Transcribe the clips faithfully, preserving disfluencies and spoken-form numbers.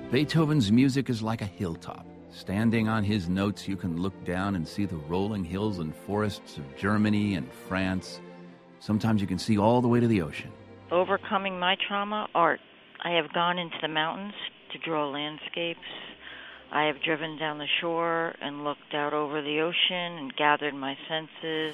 Beethoven's music is like a hilltop. Standing on his notes, you can look down and see the rolling hills and forests of Germany and France. Sometimes you can see all the way to the ocean. Overcoming my trauma, art. I have gone into the mountains to draw landscapes. I have driven down the shore and looked out over the ocean and gathered my senses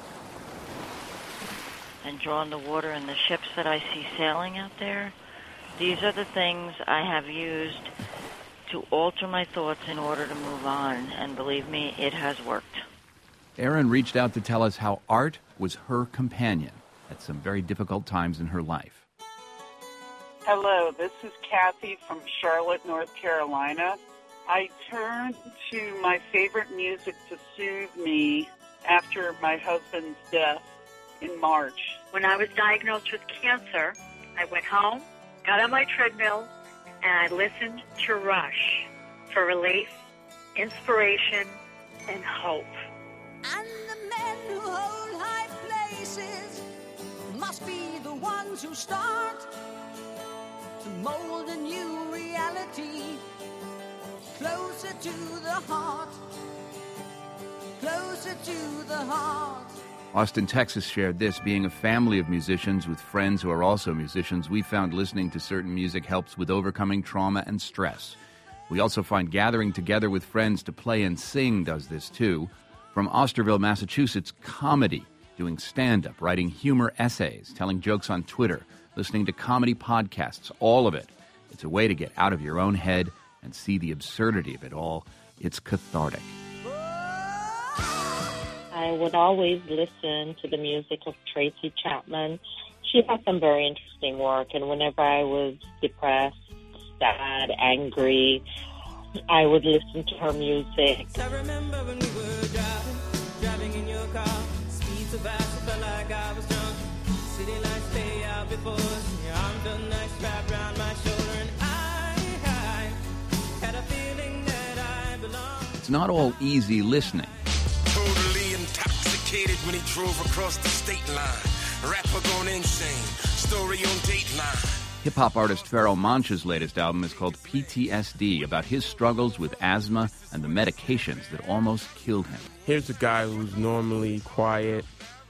and drawn the water and the ships that I see sailing out there. These are the things I have used to alter my thoughts in order to move on, and believe me, it has worked. Erin reached out to tell us how art was her companion at some very difficult times in her life. Hello, this is Kathy from Charlotte, North Carolina. I turned to my favorite music to soothe me after my husband's death in March. When I was diagnosed with cancer, I went home, got on my treadmill, and I listened to Rush for relief, inspiration, and hope. And the men who hold high places must be the ones who start to mold a new reality closer to the heart, closer to the heart. Austin, Texas shared this. Being a family of musicians with friends who are also musicians, we found listening to certain music helps with overcoming trauma and stress. We also find gathering together with friends to play and sing does this too. From Osterville, Massachusetts, comedy, doing stand-up, writing humor essays, telling jokes on Twitter, listening to comedy podcasts, all of it. It's a way to get out of your own head and see the absurdity of it all. It's cathartic. I would always listen to the music of Tracy Chapman. She has some very interesting work, and whenever I was depressed, sad, angry, I would listen to her music. I remember when we were driving, driving in your car, speed so fast, I felt like I was drunk. City lights lay out before us, your arm felt nice wrapped around my shoulder, and I, I had a feeling that I belonged. It's not all easy listening. Totally intoxicated when he drove across the state line. Rapper gone insane, story on Dateline. Hip-hop artist Pharoah Monch's latest album is called P T S D, about his struggles with asthma and the medications that almost killed him. Here's a guy who's normally quiet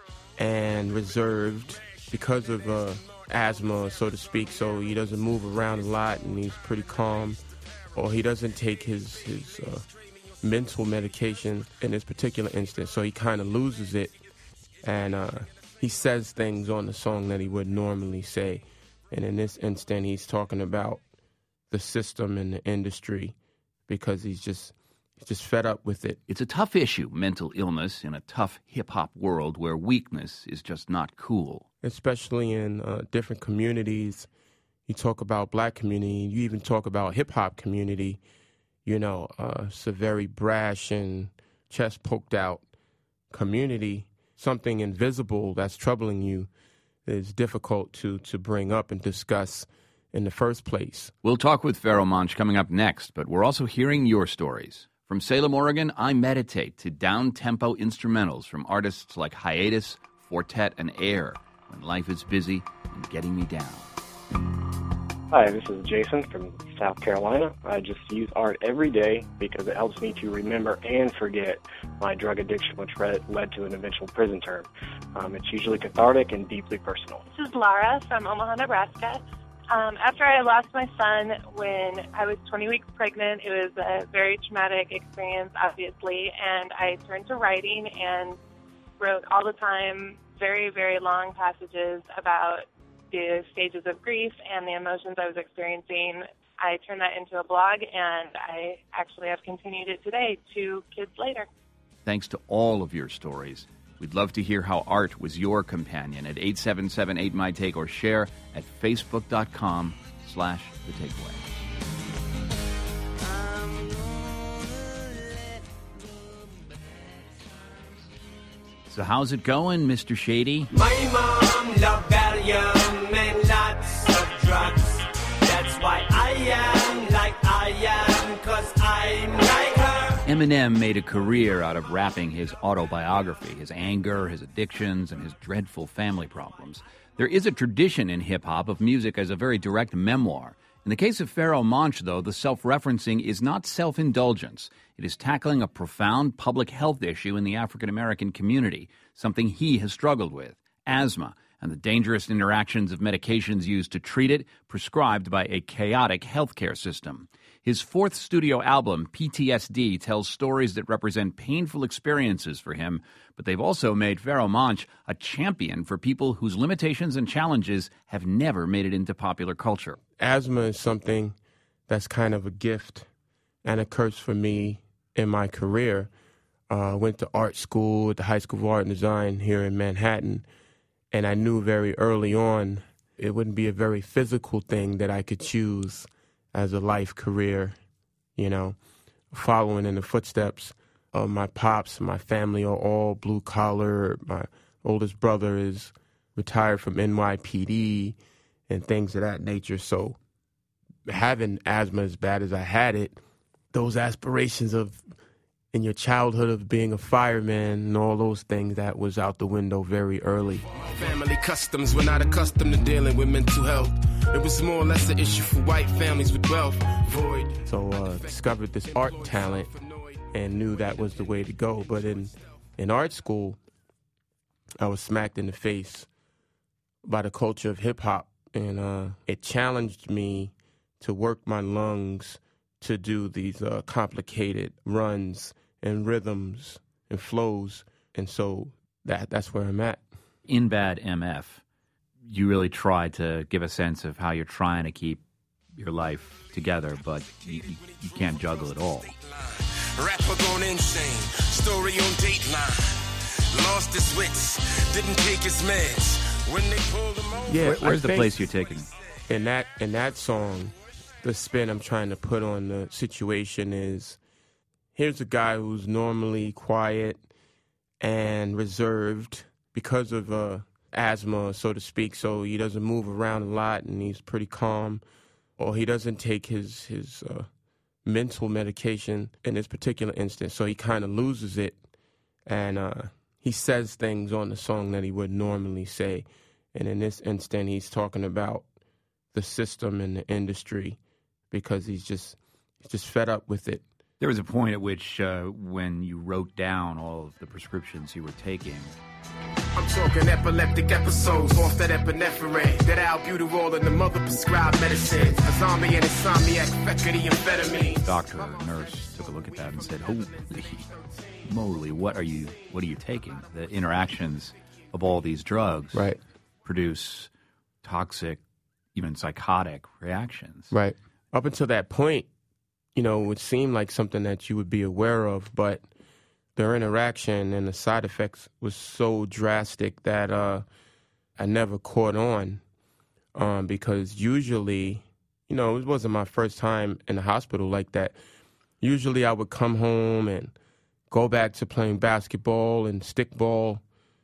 and reserved because of uh, asthma, so to speak, so he doesn't move around a lot and he's pretty calm, or he doesn't take his, his uh, mental medication in this particular instance, so he kind of loses it, and uh, he says things on the song that he would normally say. And in this instant, he's talking about the system and the industry because he's just he's just fed up with it. It's a tough issue, mental illness, in a tough hip-hop world where weakness is just not cool. Especially in uh, different communities. You talk about black community, you even talk about hip-hop community. You know, uh, it's a very brash and chest-poked-out community. Something invisible that's troubling you is difficult to, to bring up and discuss in the first place. We'll talk with Pharoah Monch coming up next, but we're also hearing your stories. From Salem, Oregon, I Meditate to down-tempo instrumentals from artists like Hiatus, Fortet, and Air, when life is busy and getting me down. Hi, this is Jason from South Carolina. I just use art every day because it helps me to remember and forget my drug addiction, which led to an eventual prison term. Um, it's usually cathartic and deeply personal. This is Lara from Omaha, Nebraska. Um, after I lost my son when I was twenty weeks pregnant, it was a very traumatic experience, obviously, and I turned to writing and wrote all the time very, very long passages about the stages of grief and the emotions I was experiencing. I turned that into a blog, and I actually have continued it today, two kids later. Thanks to all of your stories. We'd love to hear how art was your companion at eight seven seven eight my take or share at facebook.com slash the takeaway. So how's it going, Mister Shady? My mom loved Valium and lots of drugs. That's why I am like I am, 'cause I'm like her. Eminem made a career out of rapping his autobiography, his anger, his addictions, and his dreadful family problems. There is a tradition in hip-hop of music as a very direct memoir. In the case of Pharoah Monch, though, the self-referencing is not self-indulgence. It is tackling a profound public health issue in the African-American community, something he has struggled with, asthma, and the dangerous interactions of medications used to treat it, prescribed by a chaotic healthcare system. His fourth studio album, P T S D, tells stories that represent painful experiences for him, but they've also made Pharoah Monch a champion for people whose limitations and challenges have never made it into popular culture. Asthma is something that's kind of a gift and a curse for me in my career. I uh, went to art school at the High School of Art and Design here in Manhattan, and I knew very early on it wouldn't be a very physical thing that I could choose as a life career, you know, following in the footsteps of my pops. My family are all blue collar. My oldest brother is retired from N Y P D and things of that nature. So having asthma as bad as I had it, those aspirations of in your childhood of being a fireman and all those things, that was out the window very early. Family customs were not accustomed to dealing with mental health. It was more or less an issue for white families with wealth. Void. So uh, discovered this art talent and knew that was the way to go. But in, in art school, I was smacked in the face by the culture of hip-hop. And uh, it challenged me to work my lungs to do these uh, complicated runs and rhythms and flows. And so that that's where I'm at. In Bad M F, you really try to give a sense of how you're trying to keep your life together, but you, you can't juggle it all. Rapper gone insane, story on Dateline. Lost his wits, didn't take his meds. When they pulled him over. Yeah, Where, where's the place you're taking? In that in that song, the spin I'm trying to put on the situation is, here's a guy who's normally quiet and reserved because of uh, asthma, so to speak, so he doesn't move around a lot and he's pretty calm, or he doesn't take his, his uh, mental medication in this particular instance, so he kind of loses it, and uh, he says things on the song that he would normally say, and in this instant he's talking about the system and the industry, because he's just he's just fed up with it. There was a point at which, uh, when you wrote down all of the prescriptions you were taking. I'm talking epileptic episodes off that epinephrine, that albuterol and the mother prescribed medicines, a zombie and insomniac, feckety amphetamine. Doctor or nurse took a look at that and said, "Holy moly, what are you? What are you taking?" The interactions of all these drugs, right, produce toxic, even psychotic reactions. Right. Up until that point, you know, it would seem like something that you would be aware of, but their interaction and the side effects was so drastic that uh, I never caught on, um, because usually, you know, it wasn't my first time in the hospital like that. Usually I would come home and go back to playing basketball and stickball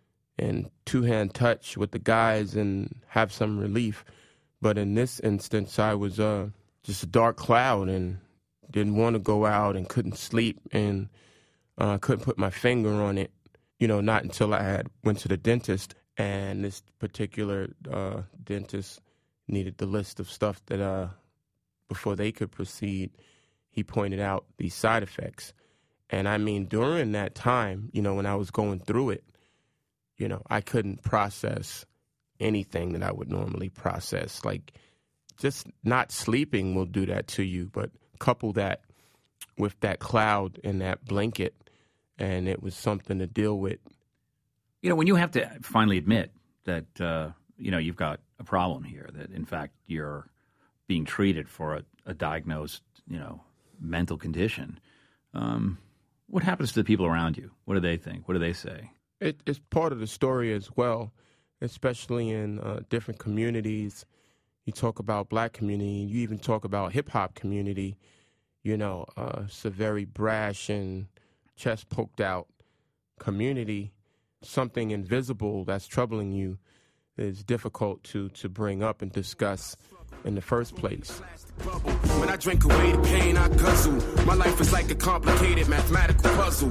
and two-hand touch with the guys and have some relief. But in this instance, I was uh, just a dark cloud and didn't want to go out and couldn't sleep and uh, couldn't put my finger on it, you know, not until I had went to the dentist. And this particular uh, dentist needed the list of stuff that uh, before they could proceed, he pointed out these side effects. And I mean, during that time, you know, when I was going through it, you know, I couldn't process anything that I would normally process. Like, just not sleeping will do that to you, but couple that with that cloud and that blanket, and it was something to deal with. You know, when you have to finally admit that, uh, you know, you've got a problem here, that in fact you're being treated for a, a diagnosed, you know, mental condition, um, what happens to the people around you? What do they think? What do they say? It, it's part of the story as well, especially in uh, different communities. You talk about black community, you even talk about hip-hop community. You know, uh, it's a very brash and chest poked out community. Something invisible that's troubling you is difficult to, to bring up and discuss in the first place. When I drink away the pain, I guzzle. My life is like a complicated mathematical puzzle.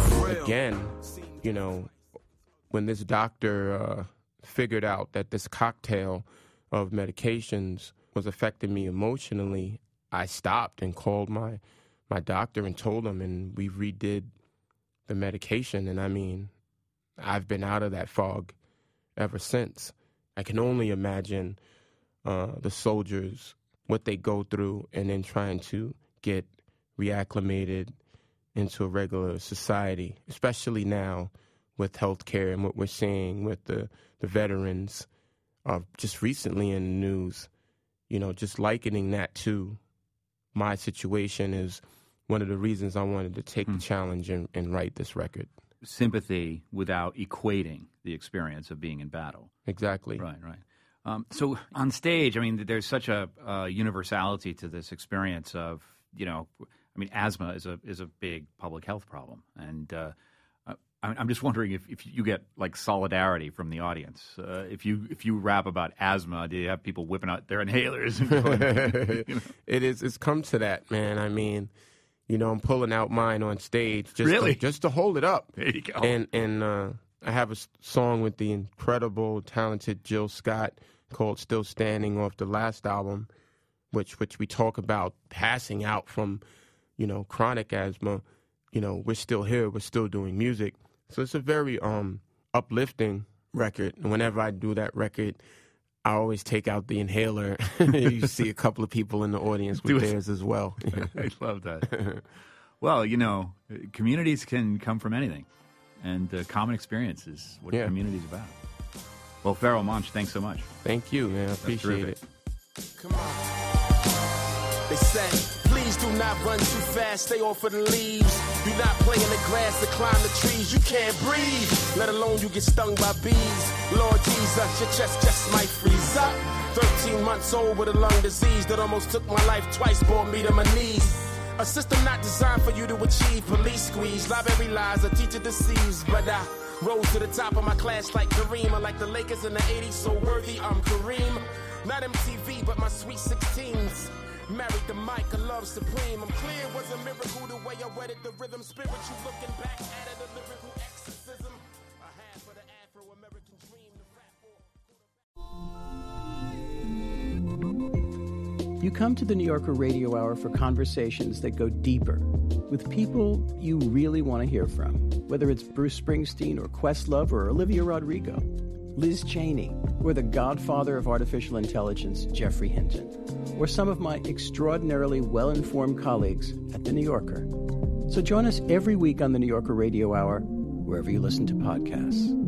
Again, you know, when this doctor uh, figured out that this cocktail of medications was affecting me emotionally, I stopped and called my, my doctor and told him, and we redid the medication. And I mean, I've been out of that fog ever since. I can only imagine uh, the soldiers, what they go through, and then trying to get reacclimated into a regular society, especially now with healthcare and what we're seeing with the, the veterans uh, just recently in the news. You know, just likening that to my situation is one of the reasons I wanted to take mm. the challenge and, and write this record. Sympathy without equating the experience of being in battle. Exactly. Right, right. Um, so on stage, I mean, there's such a uh, universality to this experience of, you know, I mean, asthma is a is a big public health problem. And uh, I'm just wondering if, if you get, like, solidarity from the audience. Uh, if you if you rap about asthma, do you have people whipping out their inhalers? And going, you know? It is. It's come to that, man. I mean, you know, I'm pulling out mine on stage just really? to, just to hold it up. There you go. And and uh, I have a song with the incredible, talented Jill Scott called "Still Standing" off the last album, which which we talk about passing out from, you know, chronic asthma. You know, we're still here. We're still doing music. So it's a very um, uplifting record. And whenever I do that record, I always take out the inhaler. You see a couple of people in the audience with theirs as well. I love that. Well, you know, communities can come from anything. And uh, common experience is what yeah. community is about. Well, Pharoah Monch, thanks so much. Thank you, man. I appreciate it. Come on. They say, please do not run too fast, stay off of the leaves. Do not play in the grass or climb the trees. You can't breathe, let alone you get stung by bees. Lord Jesus, your chest just might freeze up. thirteen months old with a lung disease that almost took my life twice, brought me to my knees. A system not designed for you to achieve. Police squeeze, library lies, a teacher deceives. But I rose to the top of my class like Kareem. I like the Lakers in the eighties, so worthy I'm Kareem. Not M T V, but my sweet sixteens. Married the mic, a love supreme. I'm clear it was a miracle the way I wedded the rhythm. Spiritual looking back at it, a lyrical exorcism. I had for the Afro-American dream. The rap You come to the New Yorker Radio Hour for conversations that go deeper with people you really want to hear from, whether it's Bruce Springsteen or Questlove or Olivia Rodrigo, Liz Cheney, or the godfather of artificial intelligence, Jeffrey Hinton, or some of my extraordinarily well-informed colleagues at The New Yorker. So join us every week on the New Yorker Radio Hour, wherever you listen to podcasts.